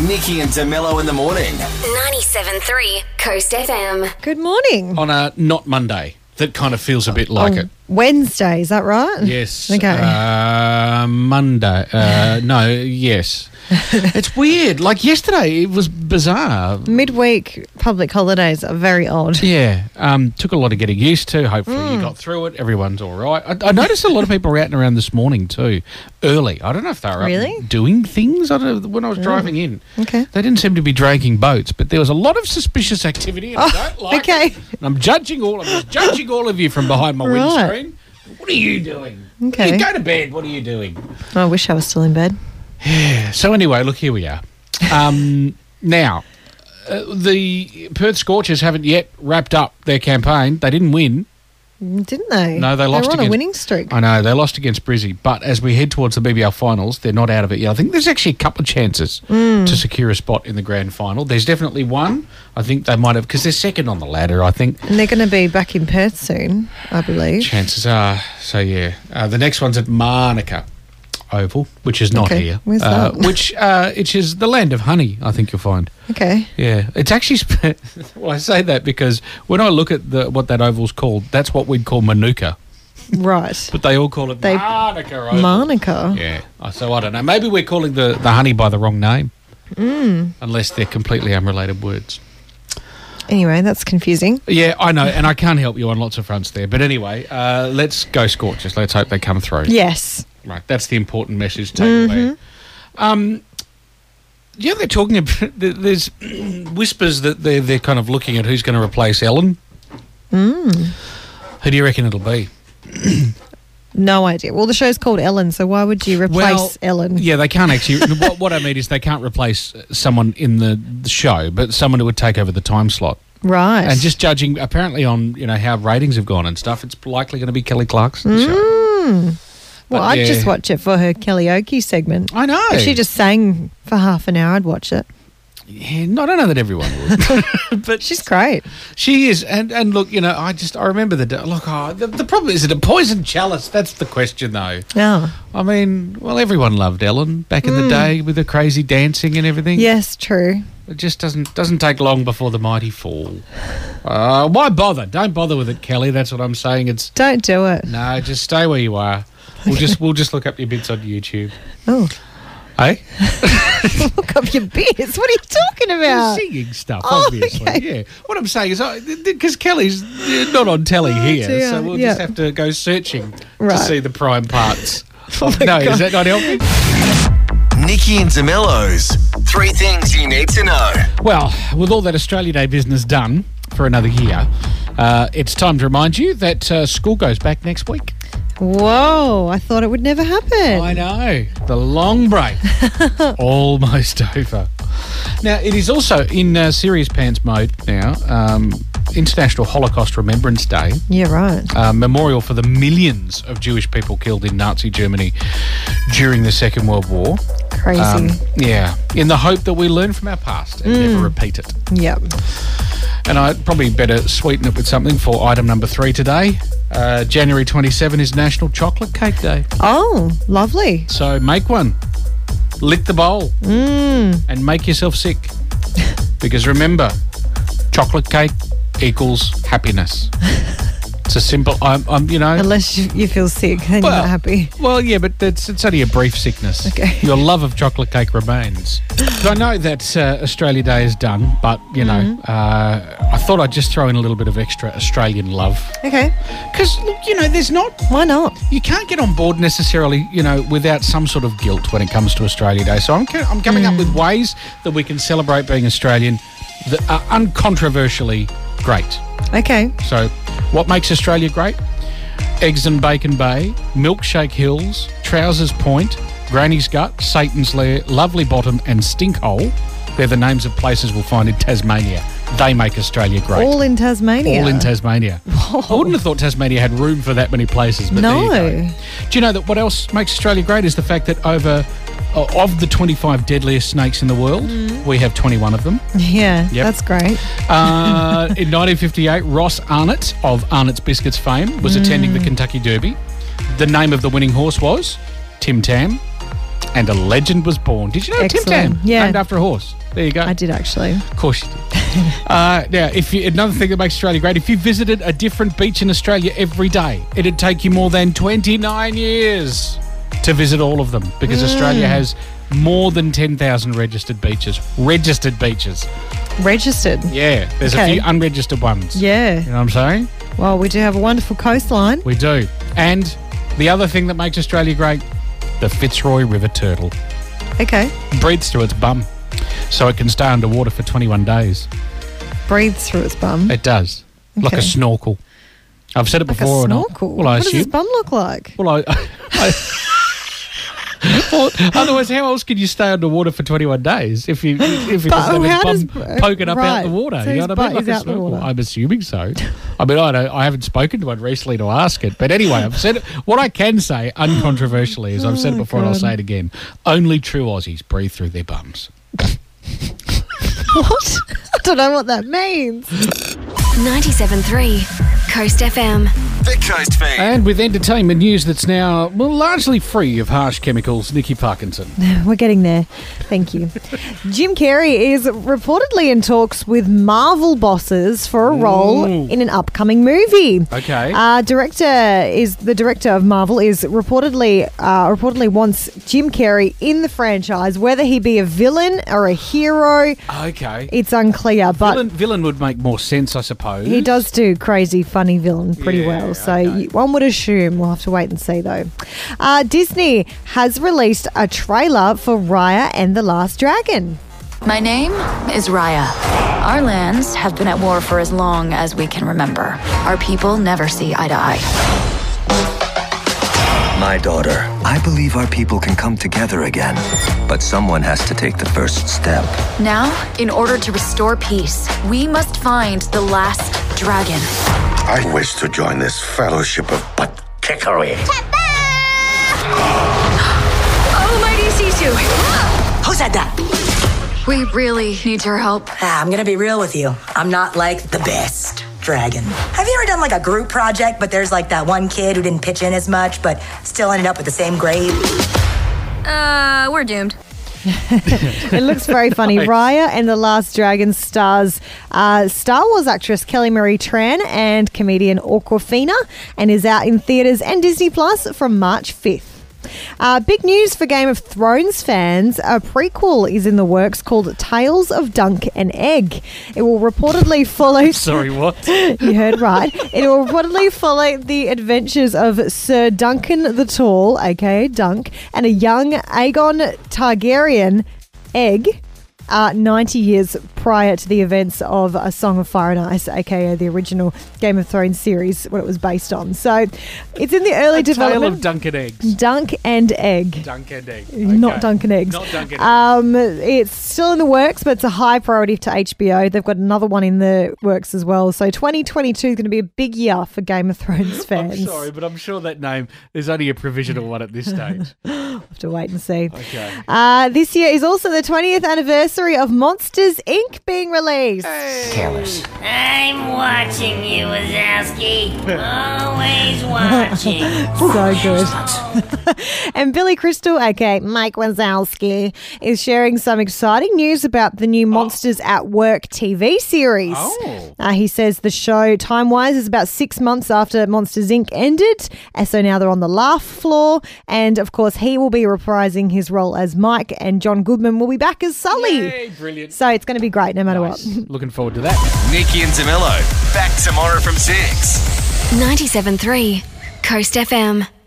Nikki and DeMello in the morning. 97.3 Coast FM. Good morning. On a not Monday. That kind of feels a bit like it. Wednesday, is that right? Yes. Okay. Monday. Yes. It's weird. Like yesterday, it was bizarre. Midweek public holidays are very odd. Yeah. Took a lot of getting used to. Hopefully you got through it. Everyone's all right. I noticed a lot of people were out and around this morning too, early. I don't know if they were Really? up doing things. I don't know, when I was driving in. Okay. They didn't seem to be dragging boats, but there was a lot of suspicious activity and I don't like it. And I'm judging all of you from behind my windscreen. What are you doing? Okay. You go to bed. What are you doing? I wish I was still in bed. Yeah. So anyway, look, here we are. Now, the Perth Scorchers haven't yet wrapped up their campaign. They didn't win. Didn't they? No, they lost They were on against- a winning streak. I know, they lost against Brizzy. But as we head towards the BBL finals, they're not out of it yet. I think there's actually a couple of chances to secure a spot in the grand final. There's definitely one. I think they might have, because they're second on the ladder, I think. And they're going to be back in Perth soon, I believe. Chances are. So, yeah. The next one's at Manuka Oval, which is not Okay, here. where's that? Which is the land of honey, I think you'll find. Okay. Yeah, it's actually. Well, I say that because when I look at what that oval's called, that's what we'd call Manuka, Right. but they all call it Manuka Oval. Manuka. Yeah, so I don't know. Maybe we're calling the honey by the wrong name, unless they're completely unrelated words. Anyway, that's confusing. Yeah, I know, and I can't help you on lots of fronts there. But anyway, let's go Scorchers. Let's hope they come through. Yes. Right, that's the important message taken away. Yeah, they're talking about. There's whispers that they're kind of looking at who's going to replace Ellen. Who do you reckon it'll be? No idea. Well, the show's called Ellen, so why would you replace Ellen? Yeah, they can't actually. what I mean is they can't replace someone in the show, but someone who would take over the time slot. Right. And just judging apparently on how ratings have gone and stuff, it's likely going to be Kelly Clarkson's show. Well, I'd just watch it for her karaoke segment. I know. If she just sang for half an hour, I'd watch it. Yeah, I don't know that everyone would. But She's great. she is. And look, I remember the day. Look, the problem is it a poison chalice? That's the question, though. Oh. I mean, well, everyone loved Ellen back in the day with the crazy dancing and everything. Yes, true. It just doesn't take long before the mighty fall. Why bother? Don't bother with it, Kelly. That's what I'm saying. Don't do it. No, just stay where you are. We'll just look up your bits on YouTube. Oh. Hey? Look up your bits. What are you talking about? Singing stuff, Oh, obviously. okay. Yeah. What I'm saying is, because Kelly's not on telly here, dear. so we'll just have to go searching to Right. see the prime parts. Oh my Is God. that not helping? Nikki and DeMello's 3 things you need to know. Well, with all that Australia Day business done for another year, it's time to remind you that school goes back next week. Whoa, I thought it would never happen. I know. The long break. Almost over. Now, it is also in serious pants mode now. International Holocaust Remembrance Day. Yeah, right. Memorial for the millions of Jewish people killed in Nazi Germany during the Second World War. Crazy. Yeah. In the hope that we learn from our past and never repeat it. Yep. And I'd probably better sweeten it with something for item number 3 today. January 27 is National Chocolate Cake Day. Oh, lovely. So make one. Lick the bowl. And make yourself sick. Because remember, chocolate cake equals happiness. It's a simple, Unless you feel sick, then you're not happy. Well, yeah, but it's only a brief sickness. Okay. Your love of chocolate cake remains. I know that Australia Day is done, but, I thought I'd just throw in a little bit of extra Australian love. Okay. Because, look, there's not... Why not? You can't get on board necessarily, without some sort of guilt when it comes to Australia Day. So I'm coming up with ways that we can celebrate being Australian that are uncontroversially great. Okay. So, what makes Australia great? Eggs and Bacon Bay, Milkshake Hills, Trousers Point, Granny's Gut, Satan's Lair, Lovely Bottom and Stinkhole. They're the names of places we'll find in Tasmania. They make Australia great. All in Tasmania. All in Tasmania. I wouldn't have thought Tasmania had room for that many places, but there you go. Do you know that what else makes Australia great is the fact that of the 25 deadliest snakes in the world, we have 21 of them. Yeah, Yep. that's great. In 1958, Ross Arnott of Arnott's Biscuits fame was attending the Kentucky Derby. The name of the winning horse was Tim Tam. and a legend was born. Did you know Tim Excellent. Tam? Yeah. Named after a horse. There you go. I did actually. Of course you did. Now, another thing that makes Australia great, if you visited a different beach in Australia every day, it'd take you more than 29 years to visit all of them because Australia has more than 10,000 registered beaches. Registered beaches. Registered. Yeah. There's a Okay. few unregistered ones. Yeah. You know what I'm saying? Well, we do have a wonderful coastline. We do. And the other thing that makes Australia great, the Fitzroy River turtle. Okay. Breathes through its bum so it can stay underwater for 21 days. Breathes through its bum. It does. Like a Okay. snorkel. I've said it Like before. a snorkel. Well, I what does assume. its bum look like? Well, well, otherwise, how else can you stay underwater for 21 days if it doesn't have how its bum does- poking up out right. the water? So You know his what I mean? butt is Like a out the snorkel. water. I'm assuming so. I mean, I haven't spoken to one recently to ask it. But anyway, I've said it. What I can say uncontroversially is I've said it before and I'll say it again. Only true Aussies breathe through their bums. What? I don't know what that means. 97.3 Coast FM. The Coast Feed. And with entertainment news that's now, well, largely free of harsh chemicals, Nikki Parkinson. We're getting there. Thank you. Jim Carrey is reportedly in talks with Marvel bosses for a role in an upcoming movie. Okay. The director of Marvel is reportedly wants Jim Carrey in the franchise, whether he be a villain or a hero. Okay. It's unclear, but Villain would make more sense, I suppose. he does do crazy, funny villain pretty Yeah, well. So okay. one would assume. We'll have to wait and see, though. Disney has released a trailer for Raya and the Last Dragon. My name is Raya. Our lands have been at war for as long as we can remember. Our people never see eye to eye. My daughter, I believe our people can come together again. But someone has to take the first step. Now, in order to restore peace, we must find the last dragon. I wish to join this fellowship of butt kickery. Oh, mighty Sisu! Who said that? We really need your help. I'm gonna be real with you. I'm not like the best dragon. Have you ever done like a group project, but there's like that one kid who didn't pitch in as much, but still ended up with the same grade? We're doomed. It looks very funny. Raya and the Last Dragon stars Star Wars actress Kelly Marie Tran and comedian Awkwafina, and is out in theatres and Disney Plus from March 5th. Big news for Game of Thrones fans. A prequel is in the works called Tales of Dunk and Egg. It will reportedly follow... Sorry, what? You heard right. It will reportedly follow the adventures of Sir Duncan the Tall, aka Dunk, and a young Aegon Targaryen, Egg, 90 years prior to the events of A Song of Fire and Ice, aka the original Game of Thrones series, what it was based on. So it's in the early Tale development. of Dunk and Eggs. Dunk and Egg. Dunk and Egg. Not Okay. Dunk and Eggs. Not Dunk and Eggs. It's still in the works, but it's a high priority to HBO. They've got another one in the works as well. So 2022 is going to be a big year for Game of Thrones fans. I'm sorry, but I'm sure that name, there's only a provisional one at this stage. Have to wait and see. Okay. This year is also the 20th anniversary of Monsters, Inc. being released. Careless. I'm watching you, Wazowski. Always watching. So good. And Billy Crystal, aka Mike Wazowski, is sharing some exciting news about the new Monsters at Work TV series. He says the show, time-wise, is about 6 months after Monsters, Inc. ended. And so now they're on the laugh floor. And, of course, he will be reprising his role as Mike, and John Goodman will be back as Sully. Yay, brilliant. So it's going to be great no matter Nice. what. Looking forward to that. Nikki and DeMello. Back tomorrow from 6. 97.3 Coast FM.